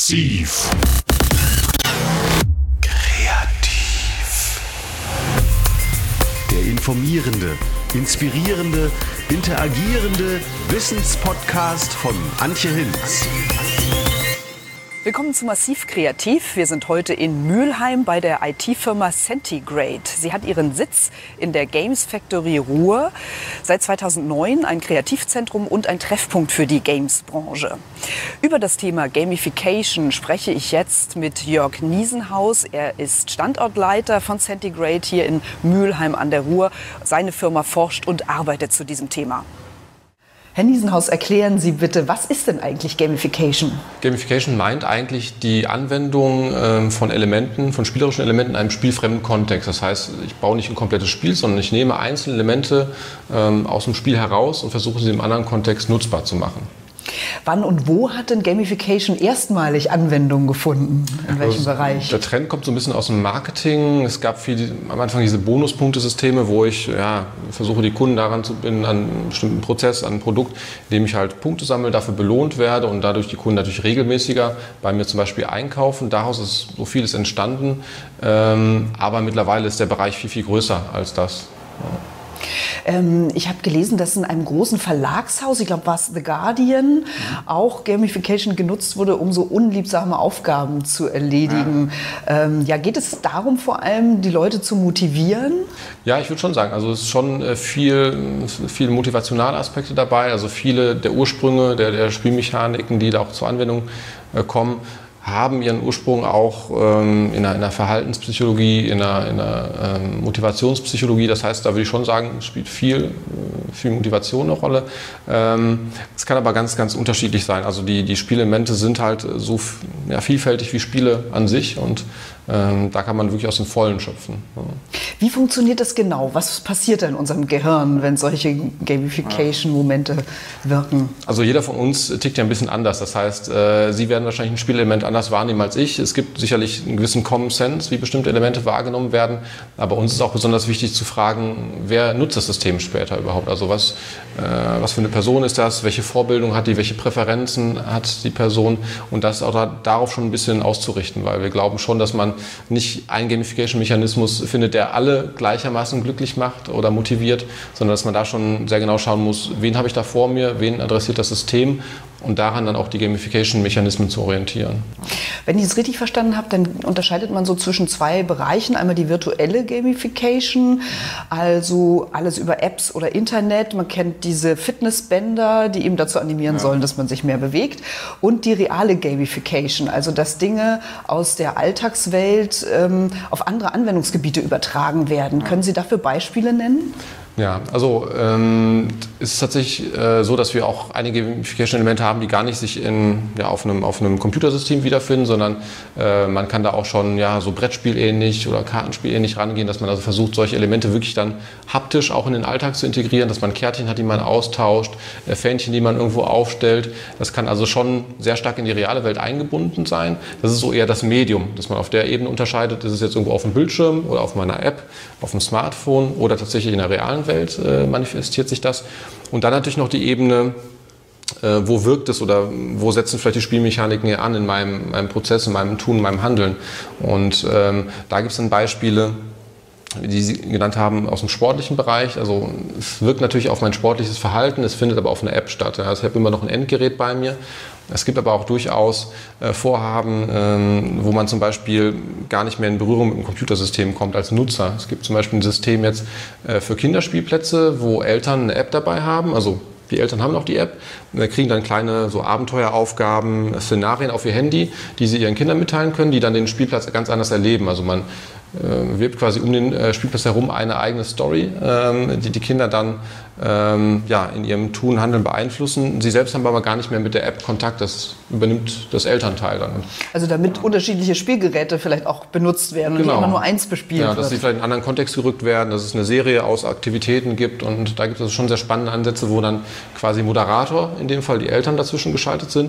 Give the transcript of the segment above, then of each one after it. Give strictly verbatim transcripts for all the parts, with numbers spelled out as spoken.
Massiv. Kreativ. Der informierende, inspirierende, interagierende Wissenspodcast von Antje Hinz. Willkommen zu Massiv Kreativ. Wir sind heute in Mülheim bei der I T-Firma Centigrade. Sie hat ihren Sitz in der Games Factory Ruhr. Seit zweitausendneun ein Kreativzentrum und ein Treffpunkt für die Games-Branche. Über das Thema Gamification spreche ich jetzt mit Jörg Niesenhaus. Er ist Standortleiter von Centigrade hier in Mülheim an der Ruhr. Seine Firma forscht und arbeitet zu diesem Thema. Herr Niesenhaus, erklären Sie bitte, was ist denn eigentlich Gamification? Gamification meint eigentlich die Anwendung ähm, von Elementen, von spielerischen Elementen in einem spielfremden Kontext. Das heißt, ich baue nicht ein komplettes Spiel, sondern ich nehme einzelne Elemente ähm, aus dem Spiel heraus und versuche sie im anderen Kontext nutzbar zu machen. Wann und wo hat denn Gamification erstmalig Anwendung gefunden? In welchem also, Bereich? Der Trend kommt so ein bisschen aus dem Marketing. Es gab viel, am Anfang diese Bonuspunktesysteme, wo ich ja, versuche, die Kunden daran zu binden, an einen bestimmten Prozess, an ein Produkt, in dem ich halt Punkte sammle, dafür belohnt werde und dadurch die Kunden natürlich regelmäßiger bei mir zum Beispiel einkaufen. Daraus ist so vieles entstanden. Ähm, aber mittlerweile ist der Bereich viel, viel größer als das. Ja. Ähm, ich habe gelesen, dass in einem großen Verlagshaus, ich glaube, war es The Guardian, auch Gamification genutzt wurde, um so unliebsame Aufgaben zu erledigen. Ja, ähm, ja geht es darum, vor allem die Leute zu motivieren? Ja, ich würde schon sagen, also es ist schon äh, viel, viele motivationale Aspekte dabei. Also viele der Ursprünge der, der Spielmechaniken, die da auch zur Anwendung äh, kommen, haben ihren Ursprung auch ähm, in, einer, in einer Verhaltenspsychologie, in einer, in einer ähm, Motivationspsychologie. Das heißt, da würde ich schon sagen, spielt viel, viel Motivation eine Rolle. Ähm, es kann aber ganz, ganz unterschiedlich sein. Also die, die Spielelemente sind halt so ja, vielfältig wie Spiele an sich und ähm, da kann man wirklich aus dem Vollen schöpfen. Ja. Wie funktioniert das genau? Was passiert da in unserem Gehirn, wenn solche Gamification-Momente wirken? Also jeder von uns tickt ja ein bisschen anders. Das heißt, äh, Sie werden wahrscheinlich ein Spielelement anders wahrnehmen als ich. Es gibt sicherlich einen gewissen Common Sense, wie bestimmte Elemente wahrgenommen werden. Aber uns ist auch besonders wichtig zu fragen, wer nutzt das System später überhaupt? Also was, äh, was für eine Person ist das? Welche Vorbildung hat die? Welche Präferenzen hat die Person? Und das auch da, darauf schon ein bisschen auszurichten, weil wir glauben schon, dass man nicht einen Gamification-Mechanismus findet, der alle gleichermaßen glücklich macht oder motiviert, sondern dass man da schon sehr genau schauen muss, wen habe ich da vor mir, wen adressiert das System und daran dann auch die Gamification-Mechanismen zu orientieren. Wenn ich es richtig verstanden habe, dann unterscheidet man so zwischen zwei Bereichen. Einmal die virtuelle Gamification, also alles über Apps oder Internet. Man kennt diese Fitnessbänder, die eben dazu animieren ja. sollen, dass man sich mehr bewegt. Und die reale Gamification, also dass Dinge aus der Alltagswelt ähm, auf andere Anwendungsgebiete übertragen werden. Ja. Können Sie dafür Beispiele nennen? Ja, also ähm, es ist tatsächlich äh, so, dass wir auch einige Gamification-Elemente haben, die gar nicht sich in, ja, auf, einem, auf einem Computersystem wiederfinden, sondern äh, man kann da auch schon ja, so Brettspielähnlich oder Kartenspielähnlich rangehen, dass man also versucht, solche Elemente wirklich dann haptisch auch in den Alltag zu integrieren, dass man Kärtchen hat, die man austauscht, äh, Fähnchen, die man irgendwo aufstellt. Das kann also schon sehr stark in die reale Welt eingebunden sein. Das ist so eher das Medium, dass man auf der Ebene unterscheidet, ist es jetzt irgendwo auf dem Bildschirm oder auf meiner App, auf dem Smartphone oder tatsächlich in der realen Welt äh, manifestiert sich das. Und dann natürlich noch die Ebene, äh, wo wirkt es oder wo setzen vielleicht die Spielmechaniken hier an in meinem, meinem Prozess, in meinem Tun, in meinem Handeln. Und ähm, da gibt es dann Beispiele, die Sie genannt haben, aus dem sportlichen Bereich. Also es wirkt natürlich auf mein sportliches Verhalten, es findet aber auf einer App statt. Also ich habe immer noch ein Endgerät bei mir. Es gibt aber auch durchaus äh, Vorhaben, ähm, wo man zum Beispiel gar nicht mehr in Berührung mit dem Computersystem kommt als Nutzer. Es gibt zum Beispiel ein System jetzt äh, für Kinderspielplätze, wo Eltern eine App dabei haben, also die Eltern haben auch die App, kriegen dann kleine so Abenteueraufgaben, Szenarien auf ihr Handy, die sie ihren Kindern mitteilen können, die dann den Spielplatz ganz anders erleben. Also man äh, wirbt quasi um den äh, Spielplatz herum eine eigene Story, ähm, die die Kinder dann ähm, ja, in ihrem Tun, Handeln beeinflussen. Sie selbst haben aber gar nicht mehr mit der App Kontakt, das übernimmt das Elternteil dann. Also damit unterschiedliche Spielgeräte vielleicht auch benutzt werden und genau. nicht immer nur eins bespielt ja, wird. Dass sie vielleicht in einen anderen Kontext gerückt werden, dass es eine Serie aus Aktivitäten gibt und da gibt es schon sehr spannende Ansätze, wo dann quasi Moderator, in dem Fall die Eltern dazwischen geschaltet sind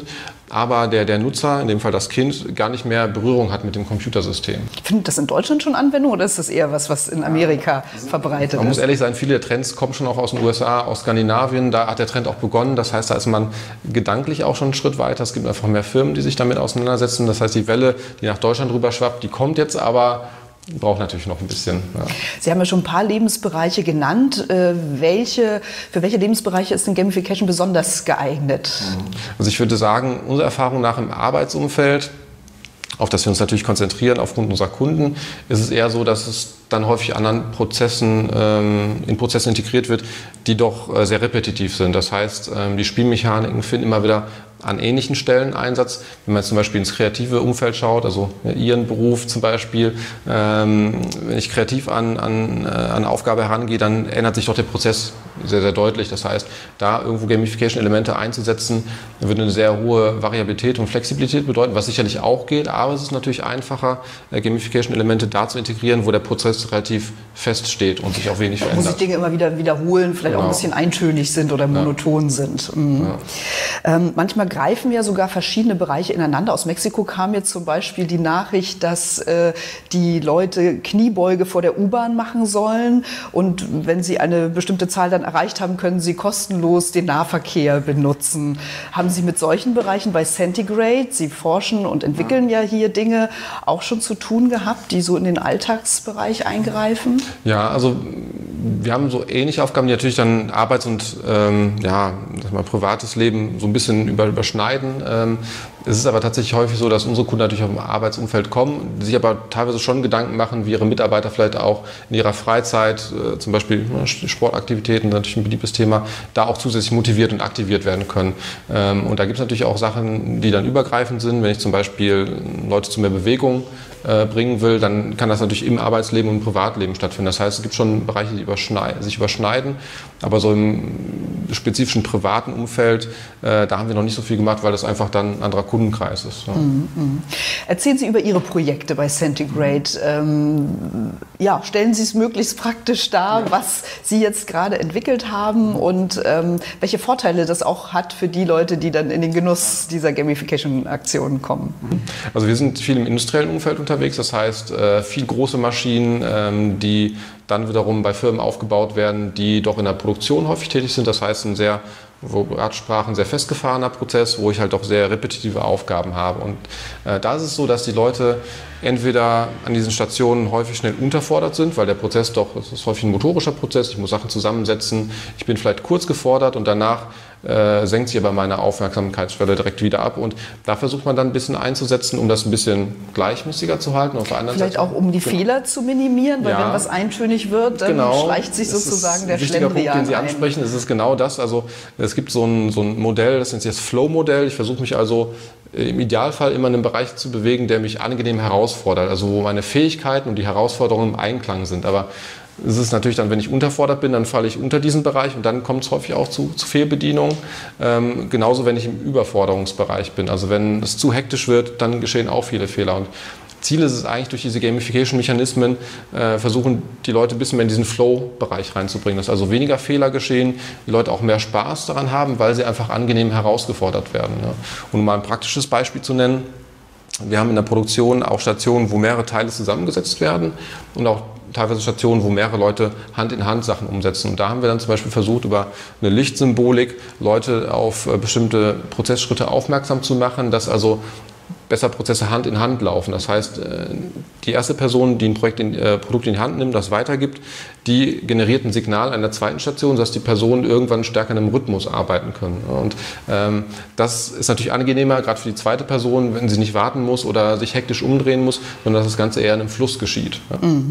aber der, der Nutzer, in dem Fall das Kind, gar nicht mehr Berührung hat mit dem Computersystem. Findet das in Deutschland schon Anwendung oder ist das eher was, was in Amerika verbreitet ist? Man muss ehrlich sein, viele der Trends kommen schon auch aus den U S A, aus Skandinavien, da hat der Trend auch begonnen. Das heißt, da ist man gedanklich auch schon einen Schritt weiter. Es gibt einfach mehr Firmen, die sich damit auseinandersetzen. Das heißt, die Welle, die nach Deutschland rüber schwappt, die kommt jetzt aber, braucht natürlich noch ein bisschen. Ja. Sie haben ja schon ein paar Lebensbereiche genannt. Äh, welche, für welche Lebensbereiche ist denn Gamification besonders geeignet? Also ich würde sagen, unsere Erfahrung nach im Arbeitsumfeld, auf das wir uns natürlich konzentrieren aufgrund unserer Kunden, ist es eher so, dass es dann häufig anderen Prozessen, ähm, in Prozessen integriert wird, die doch äh, sehr repetitiv sind. Das heißt, ähm, die Spielmechaniken finden immer wieder an ähnlichen Stellen Einsatz. Wenn man jetzt zum Beispiel ins kreative Umfeld schaut, also ja, Ihren Beruf zum Beispiel, ähm, wenn ich kreativ an, an, äh, an eine Aufgabe herangehe, dann ändert sich doch der Prozess sehr, sehr deutlich. Das heißt, da irgendwo Gamification-Elemente einzusetzen, würde eine sehr hohe Variabilität und Flexibilität bedeuten, was sicherlich auch geht, aber es ist natürlich einfacher, äh, Gamification-Elemente da zu integrieren, wo der Prozess relativ fest steht und sich auch wenig verändert. Wo sich Dinge immer wieder wiederholen, vielleicht genau. auch ein bisschen eintönig sind oder monoton ja. sind. Mhm. Ja. Ähm, manchmal greifen ja sogar verschiedene Bereiche ineinander. Aus Mexiko kam jetzt zum Beispiel die Nachricht, dass äh, die Leute Kniebeuge vor der U-Bahn machen sollen und wenn sie eine bestimmte Zahl dann erreicht haben, können sie kostenlos den Nahverkehr benutzen. Haben Sie mit solchen Bereichen bei Centigrade, Sie forschen und entwickeln ja, ja hier Dinge, auch schon zu tun gehabt, die so in den Alltagsbereich eingreifen? Ja, also wir haben so ähnliche Aufgaben, die natürlich dann Arbeits- und ähm, ja, sag mal, privates Leben so ein bisschen über, überschneiden. Ähm, es ist aber tatsächlich häufig so, dass unsere Kunden natürlich auf dem Arbeitsumfeld kommen, sich aber teilweise schon Gedanken machen, wie ihre Mitarbeiter vielleicht auch in ihrer Freizeit, äh, zum Beispiel ne, Sportaktivitäten, natürlich ein beliebtes Thema, da auch zusätzlich motiviert und aktiviert werden können. Ähm, und da gibt es natürlich auch Sachen, die dann übergreifend sind. Wenn ich zum Beispiel Leute zu mehr Bewegung äh, bringen will, dann kann das natürlich im Arbeitsleben und im Privatleben stattfinden. Das heißt, es gibt schon Bereiche, die überschneiden, sich überschneiden, aber so im spezifischen privaten Umfeld, äh, da haben wir noch nicht so viel gemacht, weil das einfach dann ein anderer Kundenkreis ist. Ja. Mhm, mh. Erzählen Sie über Ihre Projekte bei Centigrade. Ähm, ja, stellen Sie es möglichst praktisch dar, ja. was Sie jetzt gerade entwickelt haben und ähm, welche Vorteile das auch hat für die Leute, die dann in den Genuss dieser Gamification-Aktionen kommen. Also wir sind viel im industriellen Umfeld unterwegs, das heißt äh, viel große Maschinen, ähm, die dann wiederum bei Firmen aufgebaut werden, die doch in der Produktion häufig tätig sind. Das heißt, ein sehr, wo Radsprachen, sehr festgefahrener Prozess, wo ich halt doch sehr repetitive Aufgaben habe. Und äh, da ist es so, dass die Leute entweder an diesen Stationen häufig schnell unterfordert sind, weil der Prozess doch, das ist häufig ein motorischer Prozess, ich muss Sachen zusammensetzen, ich bin vielleicht kurz gefordert und danach äh, senkt sich aber meine Aufmerksamkeitsschwelle direkt wieder ab. Und da versucht man dann ein bisschen einzusetzen, um das ein bisschen gleichmäßiger zu halten. Auf der anderen vielleicht Seite, auch, um die genau. Fehler zu minimieren, weil ja. wenn was eintönig wird, dann genau. schleicht sich sozusagen der Schlendrian ein. Wichtiger Punkt, den Sie ein. ansprechen, ist es genau das. Also es gibt so ein, so ein Modell, das nennt sich das Flow-Modell. Ich versuche mich also im Idealfall immer in einem Bereich zu bewegen, der mich angenehm herausfordert, also wo meine Fähigkeiten und die Herausforderungen im Einklang sind. Aber es ist natürlich dann, wenn ich unterfordert bin, dann falle ich unter diesen Bereich und dann kommt es häufig auch zu, zu Fehlbedienungen. Ähm, genauso, wenn ich im Überforderungsbereich bin. Also wenn es zu hektisch wird, dann geschehen auch viele Fehler. Und Ziel ist es eigentlich, durch diese Gamification-Mechanismen äh, versuchen, die Leute ein bisschen mehr in diesen Flow-Bereich reinzubringen, dass also weniger Fehler geschehen, die Leute auch mehr Spaß daran haben, weil sie einfach angenehm herausgefordert werden. Ja. Und um mal ein praktisches Beispiel zu nennen, wir haben in der Produktion auch Stationen, wo mehrere Teile zusammengesetzt werden und auch teilweise Stationen, wo mehrere Leute Hand in Hand Sachen umsetzen. Und da haben wir dann zum Beispiel versucht, über eine Lichtsymbolik Leute auf äh, bestimmte Prozessschritte aufmerksam zu machen, dass also besser Prozesse Hand in Hand laufen. Das heißt, die erste Person, die ein Projekt in, äh, Produkt in die Hand nimmt, das weitergibt, die generiert ein Signal an der zweiten Station, sodass die Personen irgendwann stärker in einem Rhythmus arbeiten können. Und ähm, das ist natürlich angenehmer, gerade für die zweite Person, wenn sie nicht warten muss oder sich hektisch umdrehen muss, sondern dass das Ganze eher in einem Fluss geschieht. Ja. Mhm.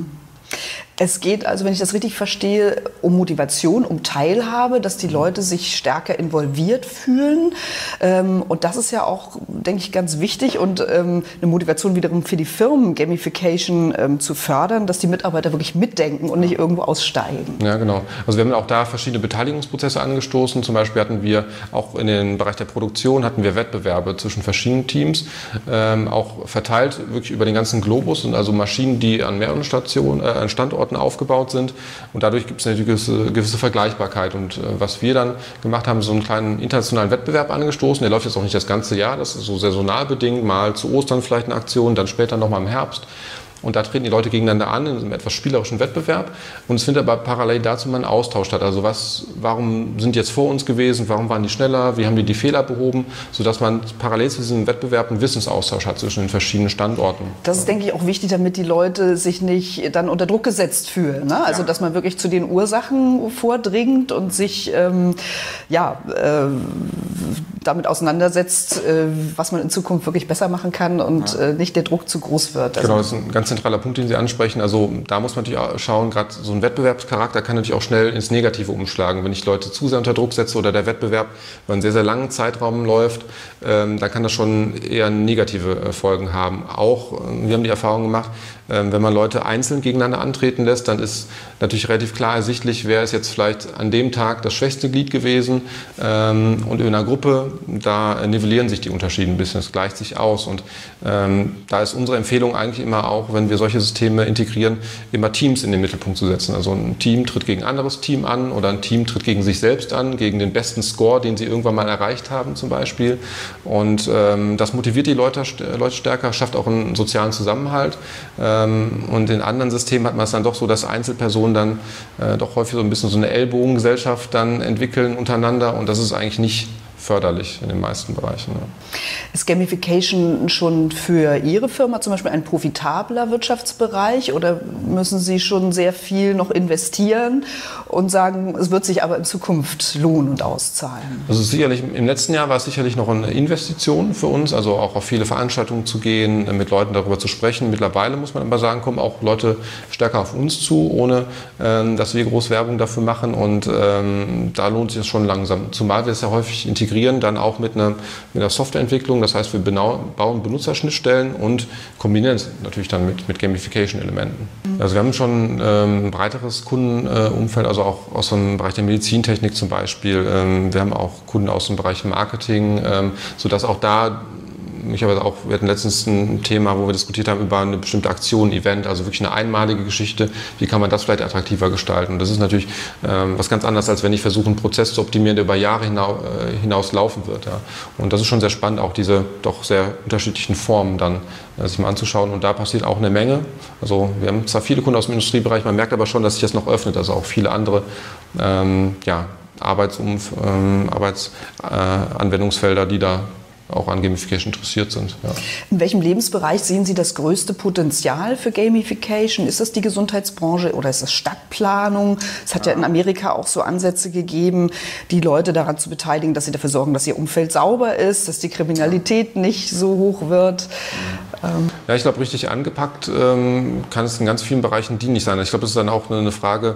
Es geht also, wenn ich das richtig verstehe, um Motivation, um Teilhabe, dass die Leute sich stärker involviert fühlen. Und das ist ja auch, denke ich, ganz wichtig und eine Motivation wiederum für die Firmen, Gamification zu fördern, dass die Mitarbeiter wirklich mitdenken und nicht irgendwo aussteigen. Ja, genau. Also wir haben auch da verschiedene Beteiligungsprozesse angestoßen. Zum Beispiel hatten wir auch in den Bereich der Produktion hatten wir Wettbewerbe zwischen verschiedenen Teams, auch verteilt wirklich über den ganzen Globus und also Maschinen, die an mehreren Stationen, äh, an Standorten Standorten aufgebaut sind. Und dadurch gibt es eine gewisse, gewisse Vergleichbarkeit. Und äh, was wir dann gemacht haben, so einen kleinen internationalen Wettbewerb angestoßen. Der läuft jetzt auch nicht das ganze Jahr, das ist so saisonal bedingt, mal zu Ostern vielleicht eine Aktion, dann später nochmal im Herbst. Und da treten die Leute gegeneinander an in einem etwas spielerischen Wettbewerb. Und es findet aber parallel dazu mal ein Austausch statt. Also was, warum sind die jetzt vor uns gewesen? Warum waren die schneller? Wie haben die die Fehler behoben? Sodass man parallel zu diesem Wettbewerb einen Wissensaustausch hat zwischen den verschiedenen Standorten. Das ist, denke ich, auch wichtig, damit die Leute sich nicht dann unter Druck gesetzt fühlen. Ne? Also, ja. dass man wirklich zu den Ursachen vordringt und sich ähm, ja, äh, damit auseinandersetzt, äh, was man in Zukunft wirklich besser machen kann und ja. äh, nicht der Druck zu groß wird. Also, genau, das ist ein ganz zentraler Punkt, den Sie ansprechen. Also da muss man natürlich auch schauen, gerade so ein Wettbewerbscharakter kann natürlich auch schnell ins Negative umschlagen. Wenn ich Leute zu sehr unter Druck setze oder der Wettbewerb über einen sehr, sehr langen Zeitraum läuft, ähm, dann kann das schon eher negative äh, Folgen haben. Auch, äh, wir haben die Erfahrung gemacht, äh, wenn man Leute einzeln gegeneinander antreten lässt, dann ist natürlich relativ klar ersichtlich, wer ist jetzt vielleicht an dem Tag das schwächste Glied gewesen. Ähm, und in einer Gruppe, da nivellieren sich die Unterschiede ein bisschen, es gleicht sich aus. Und ähm, da ist unsere Empfehlung eigentlich immer auch, wenn wir solche Systeme integrieren, immer Teams in den Mittelpunkt zu setzen. Also ein Team tritt gegen ein anderes Team an oder ein Team tritt gegen sich selbst an, gegen den besten Score, den sie irgendwann mal erreicht haben zum Beispiel. Und ähm, das motiviert die Leute, Leute stärker, schafft auch einen sozialen Zusammenhalt. Ähm, und in anderen Systemen hat man es dann doch so, dass Einzelpersonen dann äh, doch häufig so ein bisschen so eine Ellbogengesellschaft dann entwickeln untereinander. Und das ist eigentlich nicht förderlich in den meisten Bereichen. Ja. Ist Gamification schon für Ihre Firma zum Beispiel ein profitabler Wirtschaftsbereich oder müssen Sie schon sehr viel noch investieren und sagen, es wird sich aber in Zukunft lohnen und auszahlen? Also sicherlich, im letzten Jahr war es sicherlich noch eine Investition für uns, also auch auf viele Veranstaltungen zu gehen, mit Leuten darüber zu sprechen. Mittlerweile muss man aber sagen, kommen auch Leute stärker auf uns zu, ohne ähm, dass wir groß Werbung dafür machen und ähm, da lohnt sich das schon langsam, zumal wir es ja häufig integrieren dann auch mit einer, mit einer Softwareentwicklung. Das heißt, wir bauen Benutzerschnittstellen und kombinieren es natürlich dann mit, mit Gamification-Elementen. Mhm. Also wir haben schon ähm, ein breiteres Kundenumfeld, also auch aus dem Bereich der Medizintechnik zum Beispiel. Ähm, wir haben auch Kunden aus dem Bereich Marketing, ähm, sodass auch da mich aber auch, wir hatten letztens ein Thema, wo wir diskutiert haben über eine bestimmte Aktion, Event, also wirklich eine einmalige Geschichte. Wie kann man das vielleicht attraktiver gestalten? Und das ist natürlich ähm, was ganz anderes, als wenn ich versuche, einen Prozess zu optimieren, der über Jahre hinaus, äh, hinaus laufen wird. Ja. Und das ist schon sehr spannend, auch diese doch sehr unterschiedlichen Formen dann äh, sich mal anzuschauen. Und da passiert auch eine Menge. Also wir haben zwar viele Kunden aus dem Industriebereich, man merkt aber schon, dass sich das noch öffnet, also auch viele andere ähm, ja, Arbeitsumf, ähm, Arbeitsanwendungsfelder, äh, die da auch an Gamification interessiert sind. Ja. In welchem Lebensbereich sehen Sie das größte Potenzial für Gamification? Ist das die Gesundheitsbranche oder ist das Stadtplanung? Es hat ja in Amerika auch so Ansätze gegeben, die Leute daran zu beteiligen, dass sie dafür sorgen, dass ihr Umfeld sauber ist, dass die Kriminalität nicht so hoch wird. Ähm ja, ich glaube, richtig angepackt ähm, kann es in ganz vielen Bereichen dienlich sein. Ich glaube, das ist dann auch eine Frage,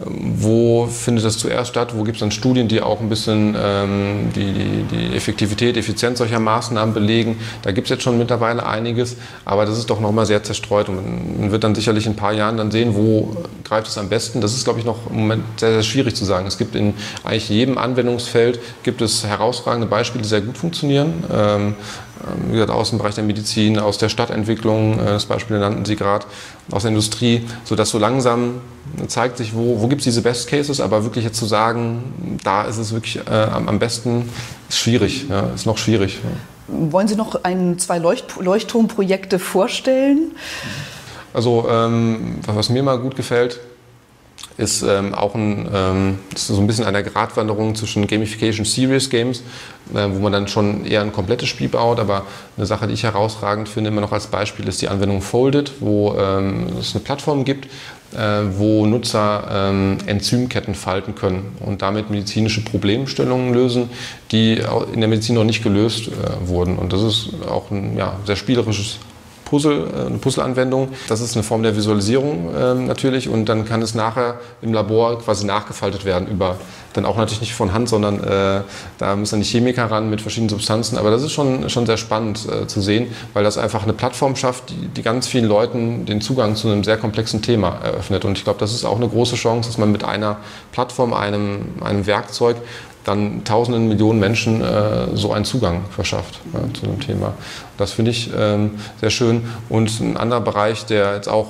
wo findet das zuerst statt? Wo gibt es dann Studien, die auch ein bisschen ähm, die, die, die Effektivität, Effizienz solcher Maßnahmen belegen? Da gibt es jetzt schon mittlerweile einiges, aber das ist doch noch mal sehr zerstreut und man wird dann sicherlich in ein paar Jahren dann sehen, wo greift es am besten. Das ist, glaube ich, noch im Moment sehr, sehr schwierig zu sagen. Es gibt in eigentlich jedem Anwendungsfeld gibt es herausragende Beispiele, die sehr gut funktionieren. Ähm, wie gesagt, aus dem Bereich der Medizin, aus der Stadtentwicklung, das Beispiel nannten Sie gerade, aus der Industrie, sodass so langsam zeigt sich, wo, wo gibt es diese Best Cases, aber wirklich jetzt zu sagen, da ist es wirklich äh, am besten, ist schwierig, ja, ist noch schwierig. Ja. Wollen Sie noch ein, zwei Leucht Leuchtturmprojekte vorstellen? Also ähm, was mir mal gut gefällt, ist ähm, auch ein, ähm, ist so ein bisschen eine Gratwanderung zwischen Gamification Serious Games, äh, wo man dann schon eher ein komplettes Spiel baut, aber eine Sache, die ich herausragend finde, immer noch als Beispiel, ist die Anwendung Folded, wo ähm, es eine Plattform gibt, äh, wo Nutzer ähm, Enzymketten falten können und damit medizinische Problemstellungen lösen, die in der Medizin noch nicht gelöst äh, wurden. Und das ist auch ein ja, sehr spielerisches Puzzle, eine Puzzle-Anwendung. Das ist eine Form der Visualisierung äh, natürlich und dann kann es nachher im Labor quasi nachgefaltet werden über, dann auch natürlich nicht von Hand, sondern äh, da müssen dann die Chemiker ran mit verschiedenen Substanzen, aber das ist schon, schon sehr spannend äh, zu sehen, weil das einfach eine Plattform schafft, die, die ganz vielen Leuten den Zugang zu einem sehr komplexen Thema eröffnet und ich glaube, das ist auch eine große Chance, dass man mit einer Plattform, einem, einem Werkzeug dann tausenden Millionen Menschen äh, so einen Zugang verschafft ja, zu dem Thema. Das finde ich ähm, sehr schön. Und ein anderer Bereich, der jetzt auch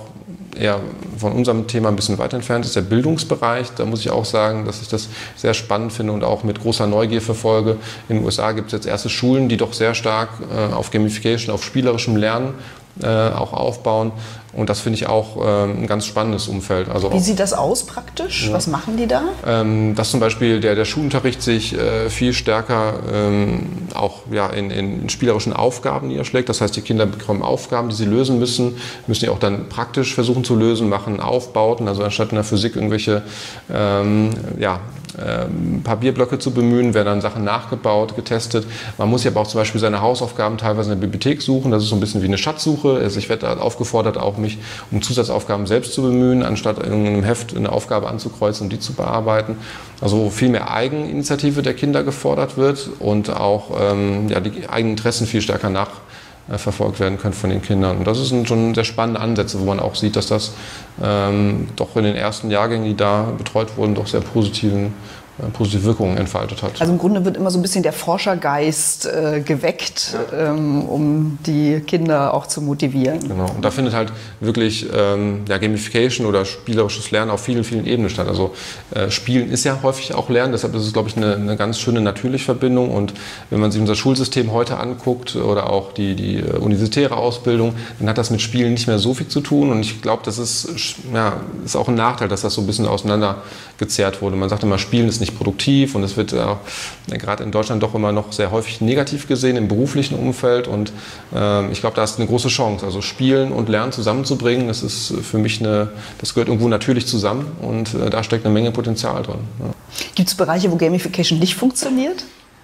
eher von unserem Thema ein bisschen weiter entfernt ist, der Bildungsbereich. Da muss ich auch sagen, dass ich das sehr spannend finde und auch mit großer Neugier verfolge. In den U S A gibt es jetzt erste Schulen, die doch sehr stark äh, auf Gamification, auf spielerischem Lernen äh, auch aufbauen. Und das finde ich auch äh, ein ganz spannendes Umfeld. Also Wie auch, sieht das aus praktisch? Ja. Was machen die da? Ähm, dass zum Beispiel der, der Schulunterricht sich äh, viel stärker ähm, auch ja, in, in spielerischen Aufgaben niederschlägt. Das heißt, die Kinder bekommen Aufgaben, die sie lösen müssen, müssen die auch dann praktisch versuchen zu lösen, machen Aufbauten. Also anstatt in der Physik irgendwelche ähm, ja, ähm, Papierblöcke zu bemühen, werden dann Sachen nachgebaut, getestet. Man muss ja aber auch zum Beispiel seine Hausaufgaben teilweise in der Bibliothek suchen. Das ist so ein bisschen wie eine Schatzsuche. Also ich werde da aufgefordert, auch mich um Zusatzaufgaben selbst zu bemühen, anstatt in einem Heft eine Aufgabe anzukreuzen und die zu bearbeiten. Also viel mehr Eigeninitiative der Kinder gefordert wird und auch ähm, ja, die eigenen Interessen viel stärker nachverfolgt werden können von den Kindern. Und das sind schon sehr spannende Ansätze, wo man auch sieht, dass das ähm, doch in den ersten Jahrgängen, die da betreut wurden, doch sehr positiven positive Wirkungen entfaltet hat. Also im Grunde wird immer so ein bisschen der Forschergeist äh, geweckt, ähm, um die Kinder auch zu motivieren. Genau. Und da findet halt wirklich ähm, ja, Gamification oder spielerisches Lernen auf vielen, vielen Ebenen statt. Also äh, Spielen ist ja häufig auch Lernen, deshalb ist es, glaube ich, eine, eine ganz schöne natürliche Verbindung. Und wenn man sich unser Schulsystem heute anguckt oder auch die, die universitäre Ausbildung, dann hat das mit Spielen nicht mehr so viel zu tun. Und ich glaube, das ist, ja, ist auch ein Nachteil, dass das so ein bisschen auseinandergezerrt wurde. Man sagt immer, Spielen ist nicht produktiv und es wird äh, gerade in Deutschland doch immer noch sehr häufig negativ gesehen im beruflichen Umfeld und äh, ich glaube, da ist eine große Chance. Also Spielen und Lernen zusammenzubringen, das ist für mich eine, das gehört irgendwo natürlich zusammen und äh, da steckt eine Menge Potenzial drin. Ja. Gibt es Bereiche, wo Gamification nicht funktioniert?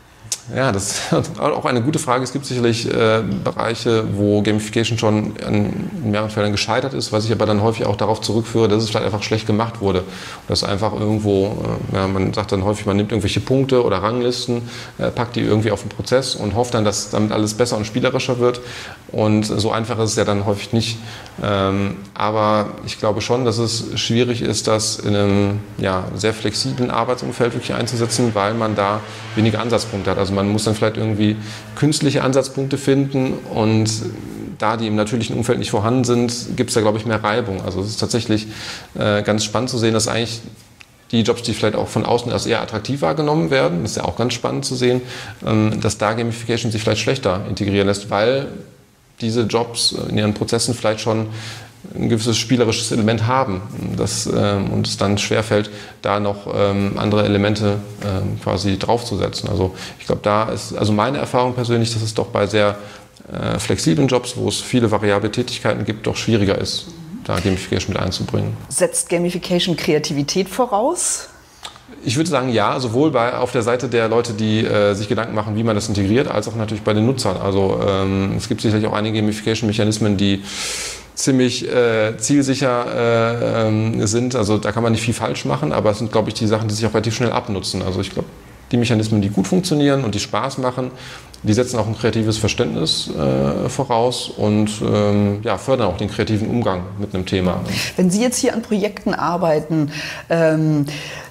Ja, das ist auch eine gute Frage. Es gibt sicherlich äh, Bereiche, wo Gamification schon in mehreren Fällen gescheitert ist, was ich aber dann häufig auch darauf zurückführe, dass es vielleicht einfach schlecht gemacht wurde. Dass einfach irgendwo, äh, ja, man sagt dann häufig, man nimmt irgendwelche Punkte oder Ranglisten, äh, packt die irgendwie auf den Prozess und hofft dann, dass damit alles besser und spielerischer wird. Und so einfach ist es ja dann häufig nicht. Ähm, aber ich glaube schon, dass es schwierig ist, das in einem ja, sehr flexiblen Arbeitsumfeld wirklich einzusetzen, weil man da weniger Ansatzpunkte hat. Also man muss dann vielleicht irgendwie künstliche Ansatzpunkte finden und da die im natürlichen Umfeld nicht vorhanden sind, gibt es da, glaube ich, mehr Reibung. Also es ist tatsächlich äh, ganz spannend zu sehen, dass eigentlich die Jobs, die vielleicht auch von außen als eher attraktiv wahrgenommen werden, das ist ja auch ganz spannend zu sehen, ähm, dass da Gamification sich vielleicht schlechter integrieren lässt, weil diese Jobs in ihren Prozessen vielleicht schon ein gewisses spielerisches Element haben, das ähm, uns es dann schwerfällt, da noch ähm, andere Elemente ähm, quasi draufzusetzen. Also ich glaube, da ist, also meine Erfahrung persönlich, dass es doch bei sehr äh, flexiblen Jobs, wo es viele variable Tätigkeiten gibt, doch schwieriger ist, da Gamification mit einzubringen. Setzt Gamification Kreativität voraus? Ich würde sagen, ja, sowohl bei, auf der Seite der Leute, die äh, sich Gedanken machen, wie man das integriert, als auch natürlich bei den Nutzern. Also ähm, es gibt sicherlich auch einige Gamification-Mechanismen, die ziemlich äh, zielsicher äh, ähm, sind. Also da kann man nicht viel falsch machen, aber es sind, glaube ich, die Sachen, die sich auch relativ schnell abnutzen. Also ich glaube, die Mechanismen, die gut funktionieren und die Spaß machen, die setzen auch ein kreatives Verständnis äh, voraus und ähm, ja, fördern auch den kreativen Umgang mit einem Thema. Wenn Sie jetzt hier an Projekten arbeiten, ähm,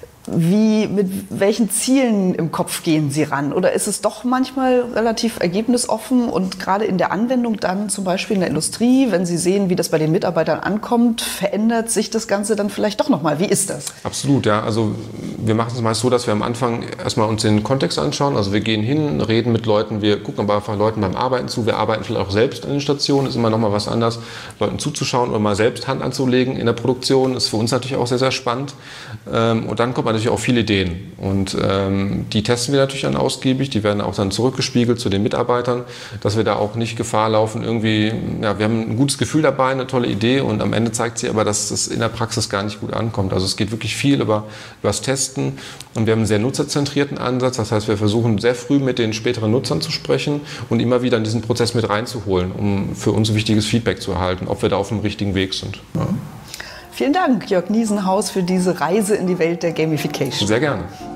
Wie, mit welchen Zielen im Kopf gehen Sie ran? Oder ist es doch manchmal relativ ergebnisoffen und gerade in der Anwendung dann zum Beispiel in der Industrie, wenn Sie sehen, wie das bei den Mitarbeitern ankommt, verändert sich das Ganze dann vielleicht doch nochmal? Wie ist das? Absolut, ja. Also wir machen es meist so, dass wir am Anfang erstmal uns den Kontext anschauen. Also wir gehen hin, reden mit Leuten, wir gucken aber einfach Leuten beim Arbeiten zu. Wir arbeiten vielleicht auch selbst an den Stationen, ist immer nochmal was anderes, Leuten zuzuschauen oder mal selbst Hand anzulegen in der Produktion, ist für uns natürlich auch sehr, sehr spannend. Und dann kommt man natürlich auch viele Ideen und ähm, die testen wir natürlich dann ausgiebig, die werden auch dann zurückgespiegelt zu den Mitarbeitern, dass wir da auch nicht Gefahr laufen, irgendwie, ja, wir haben ein gutes Gefühl dabei, eine tolle Idee und am Ende zeigt sie aber, dass das in der Praxis gar nicht gut ankommt. Also es geht wirklich viel über, über das Testen und wir haben einen sehr nutzerzentrierten Ansatz, das heißt, wir versuchen sehr früh mit den späteren Nutzern zu sprechen und immer wieder in diesen Prozess mit reinzuholen, um für uns wichtiges Feedback zu erhalten, ob wir da auf dem richtigen Weg sind. Ja. Vielen Dank, Jörg Niesenhaus, für diese Reise in die Welt der Gamification. Sehr gerne.